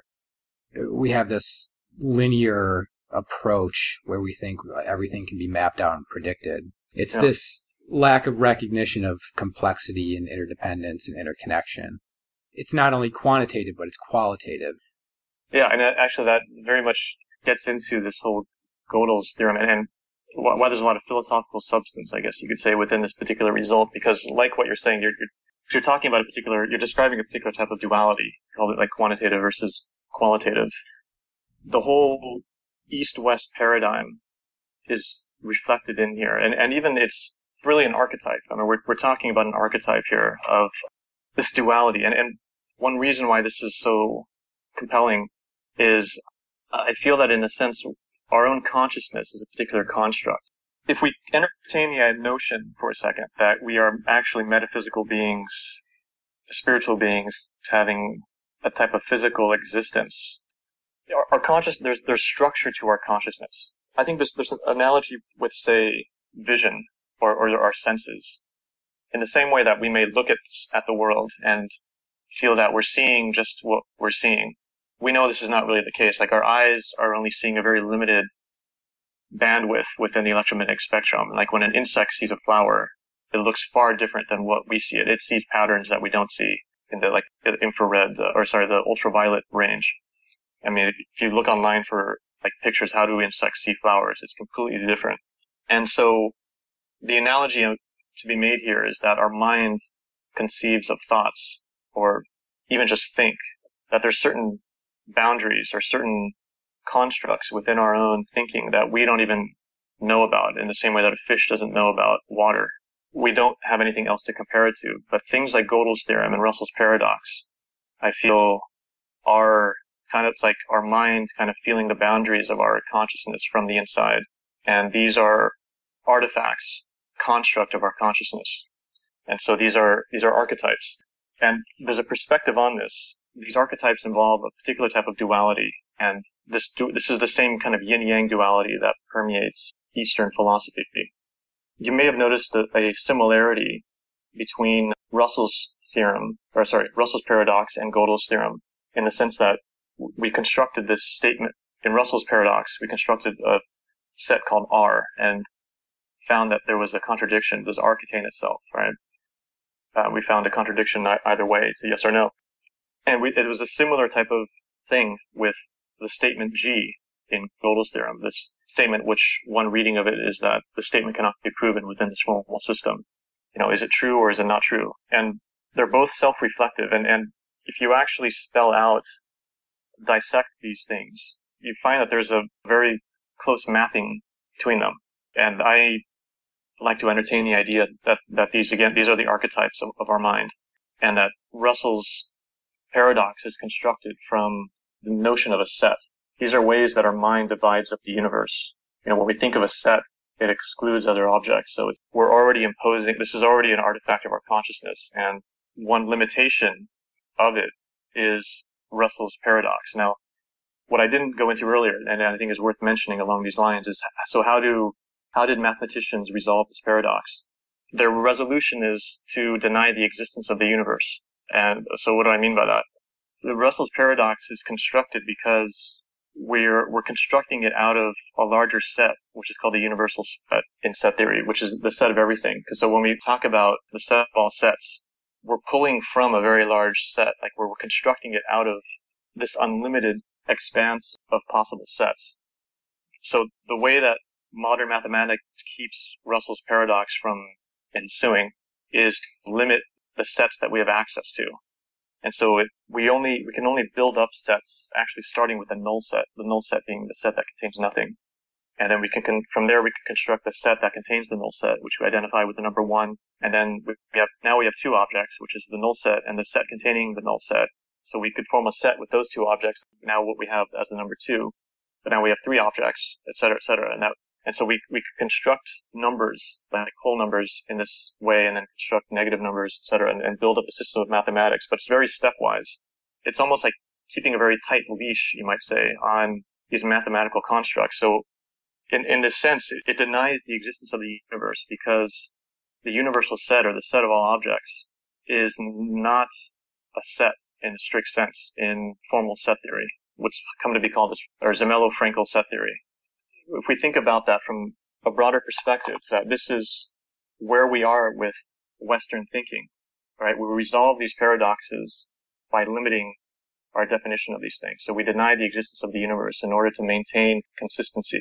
We have this linear approach where we think everything can be mapped out and predicted. It's Yeah. this lack of recognition of complexity and interdependence and interconnection. It's not only quantitative, but it's qualitative. Yeah, and that, actually that very much gets into this whole Gödel's theorem. And, and why there's a lot of philosophical substance, I guess you could say, within this particular result, because like what you're saying, you're, you're, you're talking about a particular, you're describing a particular type of duality, called it like quantitative versus qualitative. The whole East-West paradigm is reflected in here, and, and even it's really an archetype. I mean, we're, we're talking about an archetype here of this duality, and, and one reason why this is so compelling is I feel that in a sense, our own consciousness is a particular construct. If we entertain the notion for a second that we are actually metaphysical beings, spiritual beings, having a type of physical existence, our, our conscious, there's, there's structure to our consciousness. I think there's, there's an analogy with, say, vision or, or our senses. In the same way that we may look at, at the world and feel that we're seeing just what we're seeing, we know this is not really the case. Like, our eyes are only seeing a very limited bandwidth within the electromagnetic spectrum. Like, when an insect sees a flower, it looks far different than what we see it. It sees patterns that we don't see in the, like, the infrared, uh, or sorry, the ultraviolet range. I mean, if you look online for, like, pictures, how do insects see flowers? It's completely different. And so, the analogy to be made here is that our mind conceives of thoughts, or even just think, that there's certain boundaries or certain constructs within our own thinking that we don't even know about, in the same way that a fish doesn't know about water. We don't have anything else to compare it to. But things like Gödel's theorem and Russell's paradox, I feel, are kind of, it's like our mind kind of feeling the boundaries of our consciousness from the inside. And these are artifacts, construct of our consciousness. And so these are, these are archetypes. And there's a perspective on this. These archetypes involve a particular type of duality, and this du- this is the same kind of yin-yang duality that permeates Eastern philosophy. You may have noticed a, a similarity between Russell's theorem, or sorry, Russell's paradox and Gödel's theorem, in the sense that we constructed this statement. In Russell's paradox, we constructed a set called R, and found that there was a contradiction. Does R contain itself, right? Uh, we found a contradiction either way, to yes or no. And we, it was a similar type of thing with the statement G in Gödel's theorem. This statement, which one reading of it is that the statement cannot be proven within this formal system. You know, is it true or is it not true? And they're both self-reflective. And, and if you actually spell out, dissect these things, you find that there's a very close mapping between them. And I like to entertain the idea that, that these, again, these are the archetypes of, of our mind, and that Russell's paradox is constructed from the notion of a set. These are ways that our mind divides up the universe. You know, when we think of a set, it excludes other objects. So it's, we're already imposing, this is already an artifact of our consciousness. And one limitation of it is Russell's paradox. Now, what I didn't go into earlier, and I think is worth mentioning along these lines, is so how do, how did mathematicians resolve this paradox? Their resolution is to deny the existence of the universe. And so what do I mean by that? The Russell's paradox is constructed because we're, we're constructing it out of a larger set, which is called the universal set in set theory, which is the set of everything. Because so when we talk about the set of all sets, we're pulling from a very large set, like we're, we're constructing it out of this unlimited expanse of possible sets. So the way that modern mathematics keeps Russell's paradox from ensuing is to limit the sets that we have access to. And so it, we only, we can only build up sets actually starting with a null set, the null set being the set that contains nothing. And then we can, con- from there we can construct the set that contains the null set, which we identify with the number one. And then we have, now we have two objects, which is the null set and the set containing the null set. So we could form a set with those two objects. Now what we have as the number two, but now we have three objects, et cetera, et cetera. And that, And so we, we could construct numbers, like whole numbers in this way, and then construct negative numbers, et cetera, and, and build up a system of mathematics. But it's very stepwise. It's almost like keeping a very tight leash, you might say, on these mathematical constructs. So in, in this sense, it, it denies the existence of the universe, because the universal set, or the set of all objects, is not a set in a strict sense in formal set theory, what's come to be called this, or Zermelo-Fraenkel set theory. If we think about that from a broader perspective, that this is where we are with Western thinking, right? We resolve these paradoxes by limiting our definition of these things. So we deny the existence of the universe in order to maintain consistency.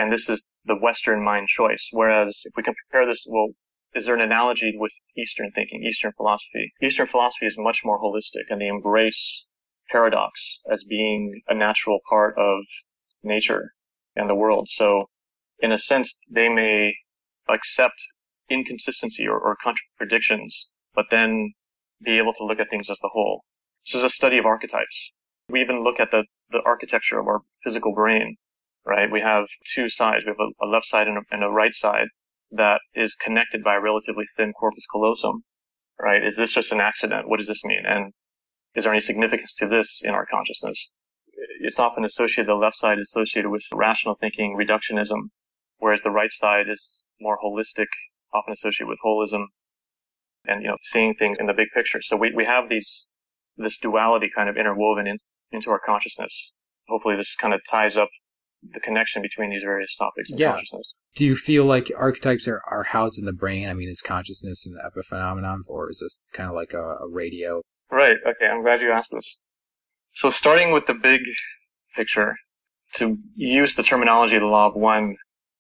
And this is the Western mind choice. Whereas if we can compare this, well, is there an analogy with Eastern thinking, Eastern philosophy? Eastern philosophy is much more holistic, and they embrace paradox as being a natural part of nature and the world. So in a sense, they may accept inconsistency or, or contradictions, but then be able to look at things as the whole. This is a study of archetypes. We even look at the, the architecture of our physical brain, right? We have two sides. We have a, a left side and a, and a right side that is connected by a relatively thin corpus callosum, right? Is this just an accident? What does this mean? And is there any significance to this in our consciousness? It's often associated, the left side is associated with rational thinking, reductionism, whereas the right side is more holistic, often associated with holism and, you know, seeing things in the big picture. So we, we have these, this duality kind of interwoven in, into our consciousness. Hopefully this kind of ties up the connection between these various topics in yeah. consciousness. Do you feel like archetypes are, are housed in the brain? I mean, is consciousness an epiphenomenon, or is this kind of like a, a radio? Right. Okay. I'm glad you asked this. So starting with the big picture, to use the terminology of the law of one,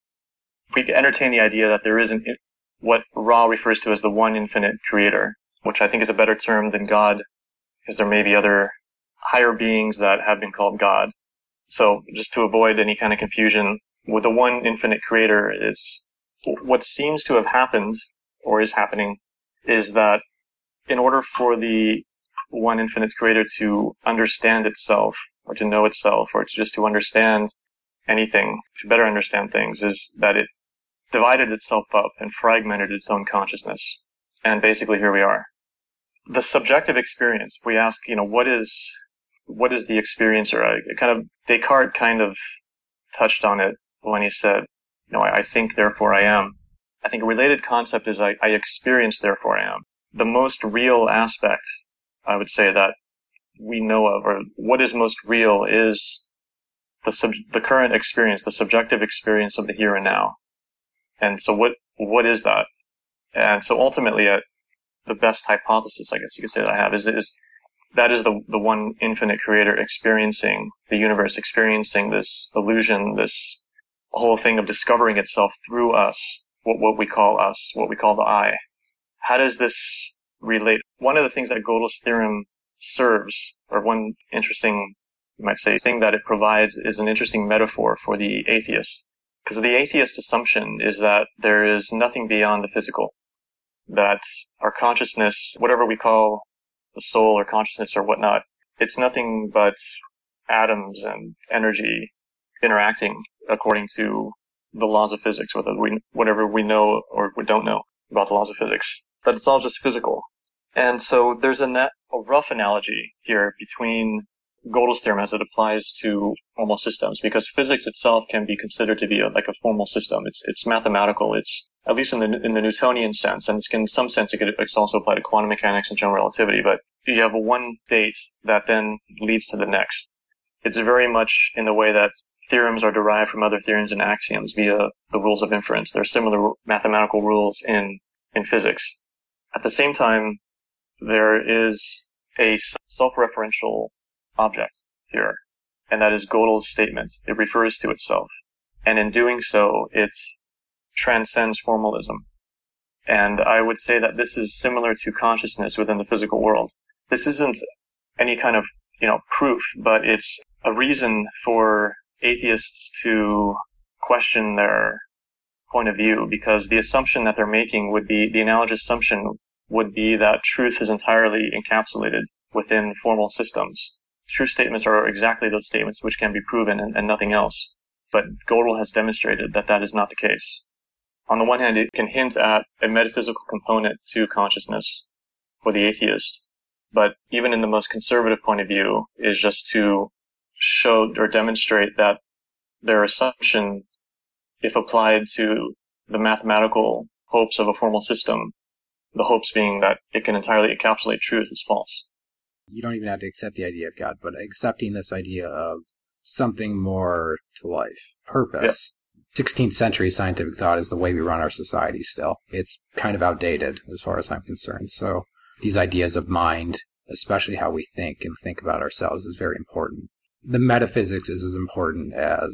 we can entertain the idea that there is an, what Ra refers to as the one infinite creator, which I think is a better term than God, because there may be other higher beings that have been called God. So just to avoid any kind of confusion, with the one infinite creator is what seems to have happened or is happening is that in order for the one infinite creator to understand itself or to know itself or to just to understand anything, to better understand things, is that it divided itself up and fragmented its own consciousness. And basically here we are. The subjective experience, we ask, you know, what is what is the experiencer? I kind of Descartes kind of touched on it when he said, you know, I, I think, therefore I am. I think a related concept is I, I experience, therefore I am. The most real aspect, I would say, that we know of, or what is most real, is the sub, the current experience, the subjective experience of the here and now. And so what what is that? And so ultimately, uh, the best hypothesis, I guess you could say, that I have is is that is the the one infinite creator experiencing the universe, experiencing this illusion, this whole thing of discovering itself through us, what what we call us, what we call the I. How does this relate? One of the things that Gödel's theorem serves, or one interesting, you might say, thing that it provides, is an interesting metaphor for the atheist. Because the atheist assumption is that there is nothing beyond the physical, that our consciousness, whatever we call the soul or consciousness or whatnot, it's nothing but atoms and energy interacting according to the laws of physics, whether we, whatever we know or we don't know about the laws of physics. That it's all just physical. And so there's a, net, a rough analogy here between Gödel's theorem as it applies to formal systems, because physics itself can be considered to be a, like a formal system. It's it's mathematical. It's, at least in the in the Newtonian sense, and it's, in some sense it could it's also apply to quantum mechanics and general relativity. But you have a one state that then leads to the next. It's very much in the way that theorems are derived from other theorems and axioms via the rules of inference. There are similar mathematical rules in in physics. At the same time, there is a self-referential object here, and that is Gödel's statement. It refers to itself, and in doing so, it transcends formalism. And I would say that this is similar to consciousness within the physical world. This isn't any kind of, you know, proof, but it's a reason for atheists to question their point of view, because the assumption that they're making would be, the analogous assumption would be that truth is entirely encapsulated within formal systems. True statements are exactly those statements which can be proven and, and nothing else. But Gödel has demonstrated that that is not the case. On the one hand, it can hint at a metaphysical component to consciousness for the atheist, but even in the most conservative point of view is just to show or demonstrate that their assumption, if applied to the mathematical hopes of a formal system, the hopes being that it can entirely encapsulate truth, is false. You don't even have to accept the idea of God, but accepting this idea of something more to life, purpose. Yeah. sixteenth century scientific thought is the way we run our society still. It's kind of outdated as far as I'm concerned. So these ideas of mind, especially how we think and think about ourselves, is very important. The metaphysics is as important as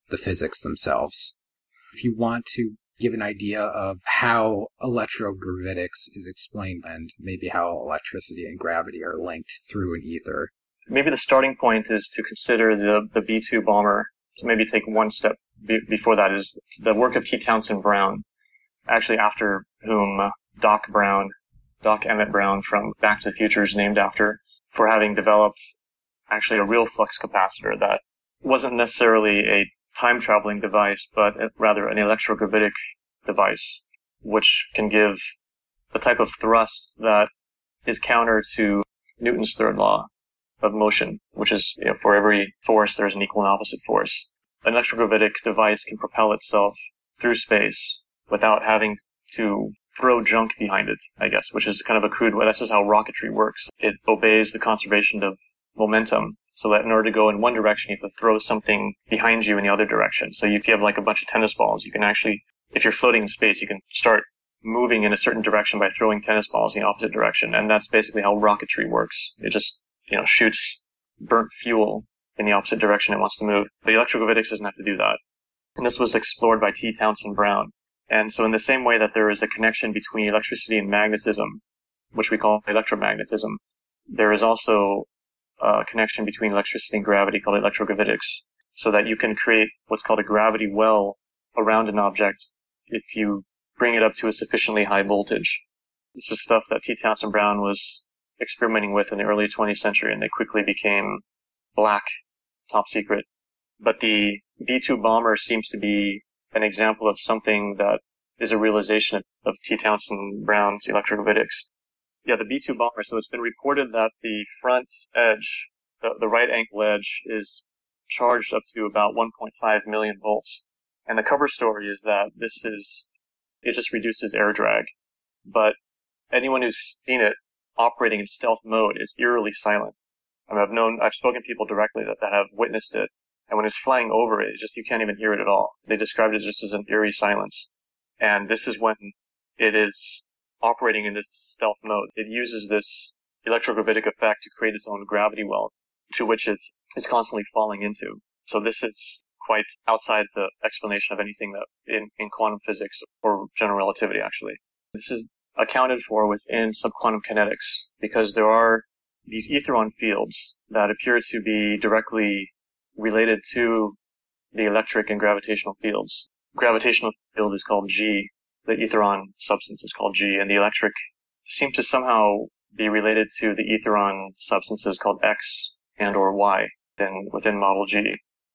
the physics themselves. If you want to give an idea of how electrogravitics is explained and maybe how electricity and gravity are linked through an ether. Maybe the starting point is to consider the, the B two bomber. To maybe take one step be- before that is the work of T. Townsend Brown, actually after whom Doc Brown, Doc Emmett Brown from Back to the Future is named after, for having developed actually a real flux capacitor that wasn't necessarily a time-traveling device, but rather an electrogravitic device, which can give a type of thrust that is counter to Newton's third law of motion, which is, you know, for every force, there's an equal and opposite force. An electrogravitic device can propel itself through space without having to throw junk behind it, I guess, which is kind of a crude way. That's just how rocketry works. It obeys the conservation of momentum, so that in order to go in one direction, you have to throw something behind you in the other direction. So if you have like a bunch of tennis balls, you can actually, if you're floating in space, you can start moving in a certain direction by throwing tennis balls in the opposite direction. And that's basically how rocketry works. It just, you know, shoots burnt fuel in the opposite direction it wants to move. But electrogravitics doesn't have to do that. And this was explored by T. Townsend Brown. And so in the same way that there is a connection between electricity and magnetism, which we call electromagnetism, there is also a connection between electricity and gravity called electrogravitics, so that you can create what's called a gravity well around an object if you bring it up to a sufficiently high voltage. This is stuff that T. Townsend Brown was experimenting with in the early twentieth century, and they quickly became black, top secret. But the B two bomber seems to be an example of something that is a realization of, of T. Townsend Brown's electrogravitics. Yeah, the B two bomber, so it's been reported that the front edge, the, the right ankle edge, is charged up to about one point five million volts. And the cover story is that this is, it just reduces air drag. But anyone who's seen it operating in stealth mode is eerily silent. I mean, I've known, I've spoken to people directly that, that have witnessed it. And when it's flying over it, it just, you can't even hear it at all. They described it just as an eerie silence. And this is when it is operating in this stealth mode. It uses this electrogravitic effect to create its own gravity well, to which it is constantly falling into. So this is quite outside the explanation of anything that in, in quantum physics or general relativity, actually. This is accounted for within subquantum kinetics, because there are these etheron fields that appear to be directly related to the electric and gravitational fields. Gravitational field is called G, the etheron substance is called G, and the electric seems to somehow be related to the etheron substances called X and or Y within, within model G.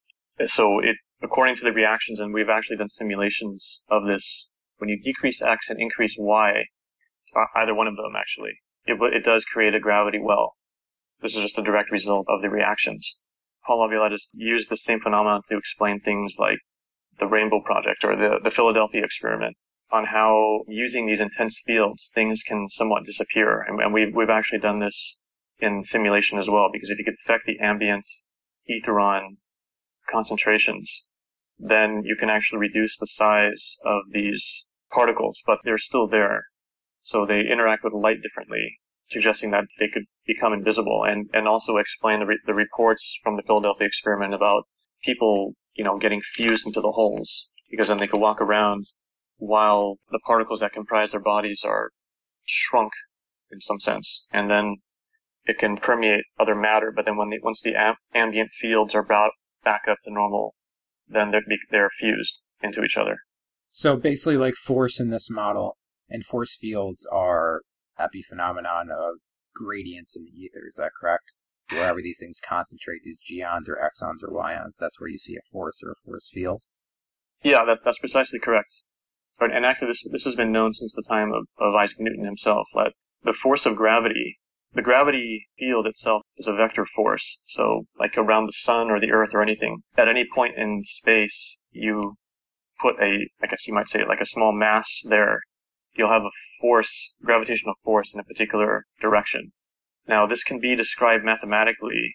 So it, according to the reactions, and we've actually done simulations of this, when you decrease X and increase Y, either one of them actually, it, it does create a gravity well. This is just a direct result of the reactions. Paul Laviolette has used the same phenomenon to explain things like the Rainbow Project or the, the Philadelphia experiment, on how using these intense fields, things can somewhat disappear. And, and we've, we've actually done this in simulation as well, because if you could affect the ambient etheron concentrations, then you can actually reduce the size of these particles, but they're still there. So they interact with light differently, suggesting that they could become invisible, and, and also explain the, re- the reports from the Philadelphia experiment about people, you know, getting fused into the holes, because then they could walk around while the particles that comprise their bodies are shrunk in some sense. And then it can permeate other matter, but then when they, once the am- ambient fields are brought back up to normal, then they're, they're fused into each other. So basically like force in this model, and force fields are epiphenomenon of gradients in the ether, is that correct? Wherever these things concentrate, these geons or exons or yons, that's where you see a force or a force field? Yeah, that, that's precisely correct. And actually, this, this has been known since the time of, of Isaac Newton himself, that the force of gravity, the gravity field itself is a vector force. So, like around the sun or the earth or anything, at any point in space, you put a, I guess you might say, like a small mass there, you'll have a force, gravitational force in a particular direction. Now, this can be described mathematically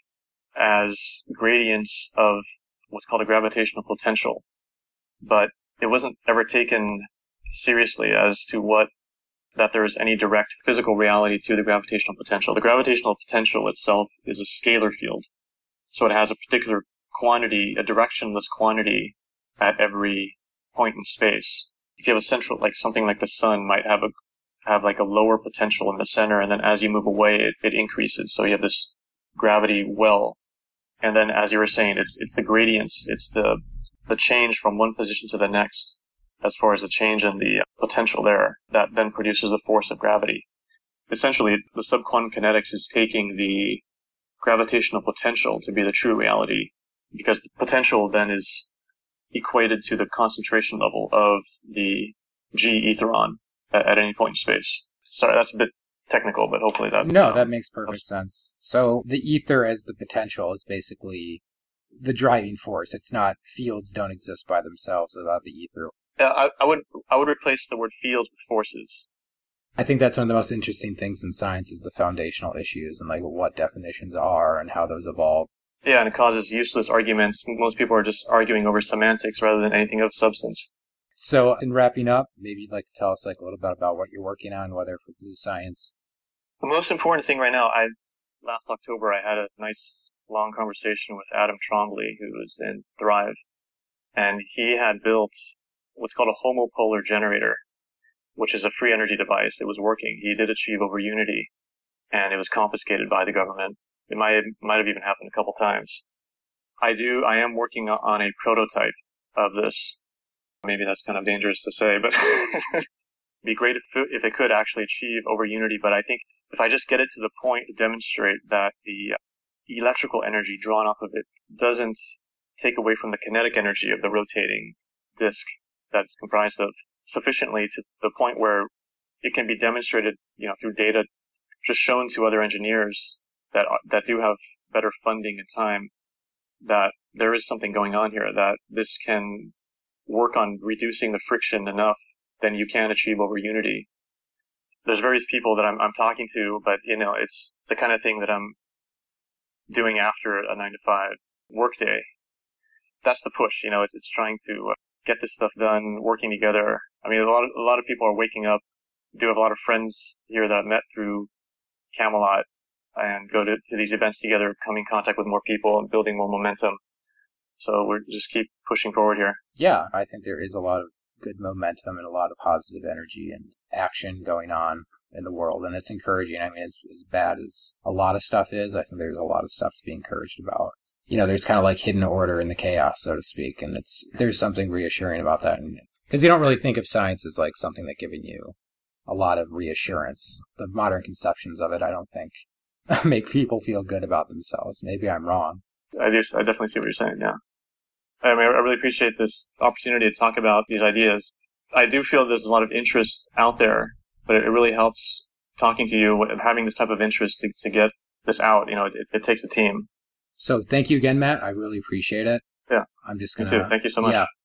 as gradients of what's called a gravitational potential, but it wasn't ever taken seriously as to what, that there is any direct physical reality to the gravitational potential. The gravitational potential itself is a scalar field. So it has a particular quantity, a directionless quantity at every point in space. If you have a central, like something like the sun might have a have like a lower potential in the center, and then as you move away, it, it increases. So you have this gravity well, and then as you were saying, it's it's the gradients, it's the the change from one position to the next, as far as the change in the potential there, that then produces the force of gravity. Essentially, the subquantum kinetics is taking the gravitational potential to be the true reality, because the potential then is equated to the concentration level of the G etheron at, at any point in space. Sorry, that's a bit technical, but hopefully that... No, um, that makes perfect sense. So the ether as the potential is basically the driving force. It's not, fields don't exist by themselves without the ether. Yeah, I, I would I would replace the word fields with forces. I think that's one of the most interesting things in science is the foundational issues and like what definitions are and how those evolve. Yeah, and it causes useless arguments. Most people are just arguing over semantics rather than anything of substance. So in wrapping up, maybe you'd like to tell us like a little bit about what you're working on, whether for Blue Science. The most important thing right now, I last October I had a nice long conversation with Adam Trombley, who was in Thrive, and he had built what's called a homopolar generator, which is a free energy device. It was working. He did achieve over unity, and it was confiscated by the government. It might might have even happened a couple times. I do. I am working on a prototype of this. Maybe that's kind of dangerous to say, but it'd be great if if it could actually achieve over unity. But I think if I just get it to the point to demonstrate that the electrical energy drawn off of it doesn't take away from the kinetic energy of the rotating disk that it's comprised of sufficiently to the point where it can be demonstrated, you know, through data just shown to other engineers that that do have better funding and time, that there is something going on here, that this can work on reducing the friction enough, then you can achieve over unity. There's various people that I'm, I'm talking to, but, you know, it's, it's the kind of thing that I'm doing after a nine to five workday. That's the push, you know, it's, it's trying to get this stuff done, working together. I mean, a lot of, a lot of people are waking up. I do have a lot of friends here that I've met through Camelot and go to, to these events together, come in contact with more people and building more momentum. So we're just keep pushing forward here. Yeah, I think there is a lot of good momentum and a lot of positive energy and action going on in the world, and it's encouraging. I mean, as, as bad as a lot of stuff is, I think there's a lot of stuff to be encouraged about. You know, there's kind of like hidden order in the chaos, so to speak, and it's there's something reassuring about that. Because you don't really think of science as like something that giving you a lot of reassurance. The modern conceptions of it, I don't think, make people feel good about themselves. Maybe I'm wrong. I do. I definitely see what you're saying, yeah. I mean, I really appreciate this opportunity to talk about these ideas. I do feel there's a lot of interest out there, but it really helps talking to you, having this type of interest to, to get this out. You know, it, it takes a team. So thank you again, Matt. I really appreciate it. Yeah. I'm just Me going to... too. Thank you so much. Yeah.